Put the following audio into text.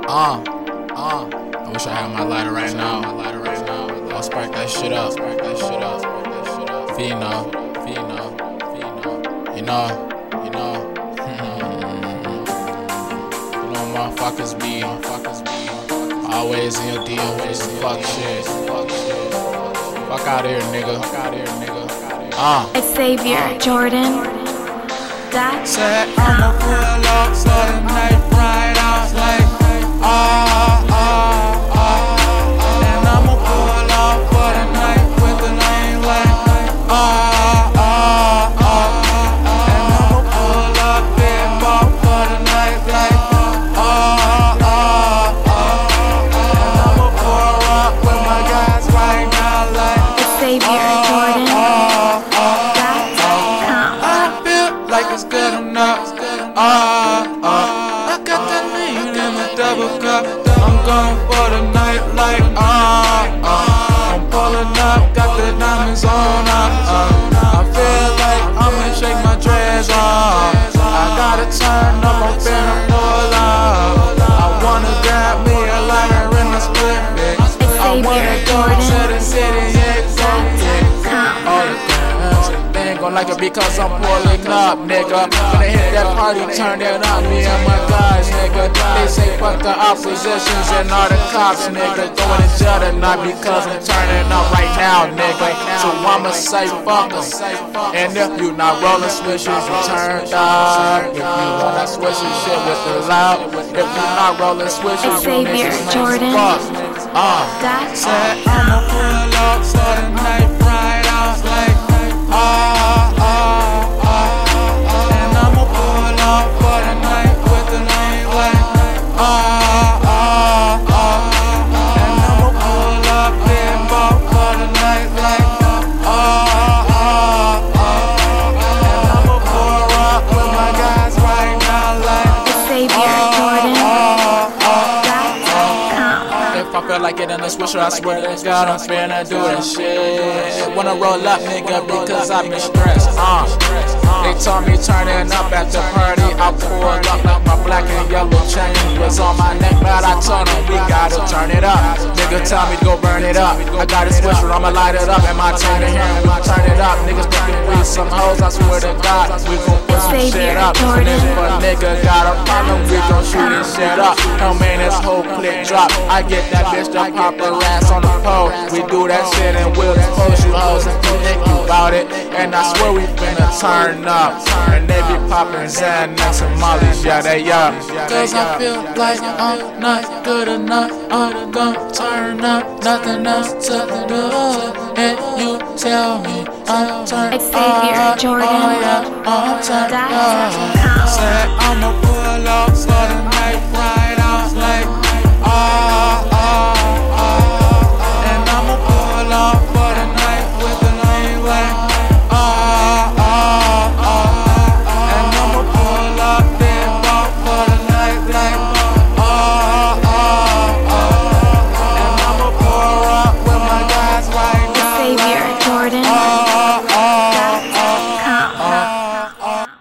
I wish I had my lighter right now. I'll spark that shit up. Fino. You know, motherfuckers be always in your deal with some fuck shit. Fuck out here, nigga. Xavier Jordan. Said I'ma pull up for the night, ride out like and I'ma pull up for the night with the lane like and I'ma pull up big ball for the night like and I'ma pull up with my guys right now like Xavier Jordan. I feel like it's good enough. I got that lean in the double cup. I'm going for the night like I'm pulling up, got the diamonds on. I feel like I'ma shake my dreads off. I gotta turn up, I'm finna pull up. I wanna grab me a lighter in the split bit. I wanna go to the city, all the girls, they ain't gon' like it because I'm pulling up, nigga. Gonna hit that party, turn it up, me and my guys, nigga. They say fuck the oppositions and all the cops, nigga. Going to jail tonight because I'm turning up right now, nigga. So I'ma say fuck em. And if you not rolling switches, you turned up. If you wanna switch your shit with the loud, if you not rolling switches, you Xavier niggas Jordan. fuck. Said I'ma pull up for the night, ride out like and I'ma pull up for the night with the lane like and I'ma pull up big ball for the night like and I'ma pull up with my guys right now like Xavier Jordan. if I feel like getting a swisher, I swear to God, I'm finna do that shit. Wanna roll up, nigga, because I've been stressed. They told me turning up at the party. I pulled up like my black and yellow chain was on my neck, but I told them we gotta turn it up. Nigga tell me to go burn it up. I got a swisher, I'ma light it up, and my turn it here and we turn it up. Niggas thinking we some hoes, I swear to God, we gon' put some shit up. And if a nigga got a problem, we gon' shoot his shit up. No man, this whole clip drop. I get that bitch to pop her ass on the pole. We do that shit and we'll expose you hoes if you think you bout it. And I swear we finna turn up. And they be poppin' Xanax and Molly's, yeah, they up. Cause I feel like I'm not good enough. I'm gonna turn up, nothing else to do. And you tell me I'm turned up. Xavier Jordan. I'm turned up. Said I'ma pull up for